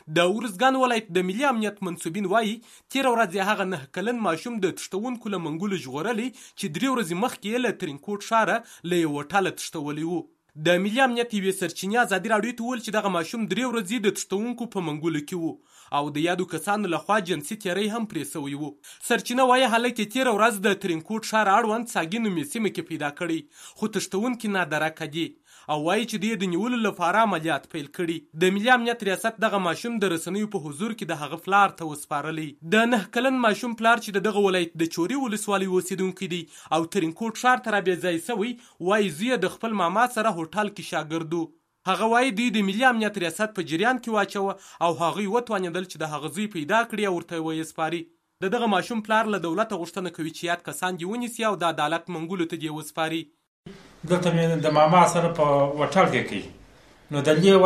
د ارزګان ولایت د ملي امنیت منصوبین وایي تېره ورځ هغه 9 کلن ماشوم د تښتونکو له منګولو ژغورلی چې 3 ورځې مخکې یې له ترینکوټ ښاره له یوه ټاله تښتولی و. د ملي امنیت یوې سرچینې ازادي راډیو ته وویل چې دغه ماشوم 3 ورځې د تښتونکو په منګولو کې و او د یادو کسانو لخوا جنسي تیری هم پرې سوی و. سرچینه وایي هلک یې تېره ورځ د ترینکوټ ښار اړوند ساګي نومې سیمه کې پیدا کړی، خو تښتونکي نادرکه دي او وایي چې د دې نیولو لپاره عملیات پیل کړي. د ملي امنیت ریاست دغه ماشوم د رسنیو په حضور کې د هغه پلار ته وسپارلی. د 9 کلن ماشوم پلار چې د دغه ولایت د چوري ولسوالۍ اوسیدونکی دی او ترینکوټ ښار ته رابېځای سوی، وایي زوی د خپل ماما سره هوټل کې شاګرد و. هغه وایي دوی د ملي امنیت ریاست په جریان کې واچوه او هغوی وتوانېدل چې د هغه زوی پیدا کړي او ورته یې وسپاري. د دغه ماشوم پلار له دولته غوښتنه کوي چې یاد کسان دې ونیسي او د عدالت منګولو ته دې وسپاري. دلته مې د ماما سره په هوټل کې کوي، نو د دې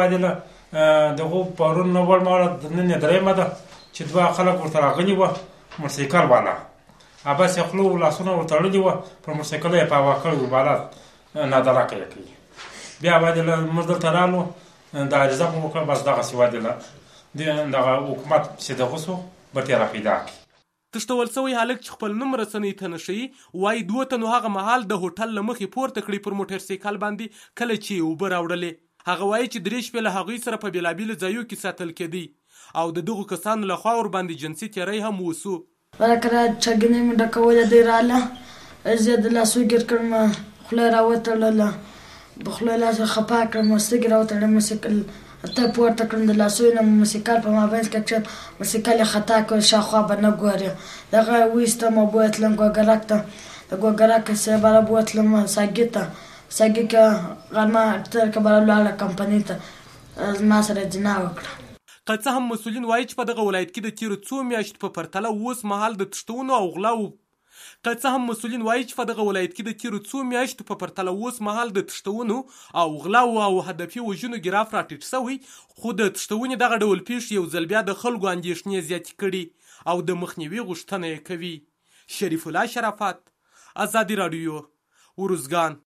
وایي دغه پرون نوړ ماړه د نن درېیمه ده چې 2 خلک ورته راغلي وه، موټرسایکل والا بس یې خوله لاسونه ورته تړلي وه، پر موټرسایکل یې په هوا کړی و، بالا نادرکه یې کوي. بیا وایي موږ دلته رالو د عریضه مو وکړه، بس دغسې وایي دغه حکومت چې دغه سو بټې را پیدا کړي. تښتول سوی هلک چې خپل نوم رسنۍ ته نه ښیي وایي 2 تنو هغه مهال د هوټل له مخې پورته کړي پر موټرسایکل باندې کله چې یې اوبه راوړلې. هغه وایي چې 3 شپې له هغوی سره په بېلابېلو ځایو کې ساتل کېدی او د دغو کسانو لخوا ورباندې جنسي تیری هم وسو. کله چاګینۍ مې ډکوله، دوی راله، زه یې د لاسو ګیر کړم، خوله یې راوتړله، په خوله یې لاس خپا کړم، سترګې راوتړلې، موسیقل ته پورته کړم، د لاسو نه موسیقل په مابین کې کړم، موسیقل یې خطا کړ، شاوخوا به نه ګوري. دغه ویستم او بوتلم ګوګرک ته، د ګوګرک سره بره بوتلم ساګي ته، ساګي کې غرمه تر کې بره لاړه کمپنۍ ته، زما سره جنا وکړه. که څه هم مسؤلین وایي چې په دغه ولایت کې د تېرو 2 میاشتو په پرتله اوس مهال د تښتونو او غلاو د تښتونو او غلاو او هدفي وژنو ګراف راټیټ سوی، خو د تښتونې دغه ډول پیښې یو ځل بیا د خلکو اندېښنې زیاتې کړي او د مخنیوي غوښتنه یې کوي. شریف الله شرافت، ازادي راډیو، ارزګان.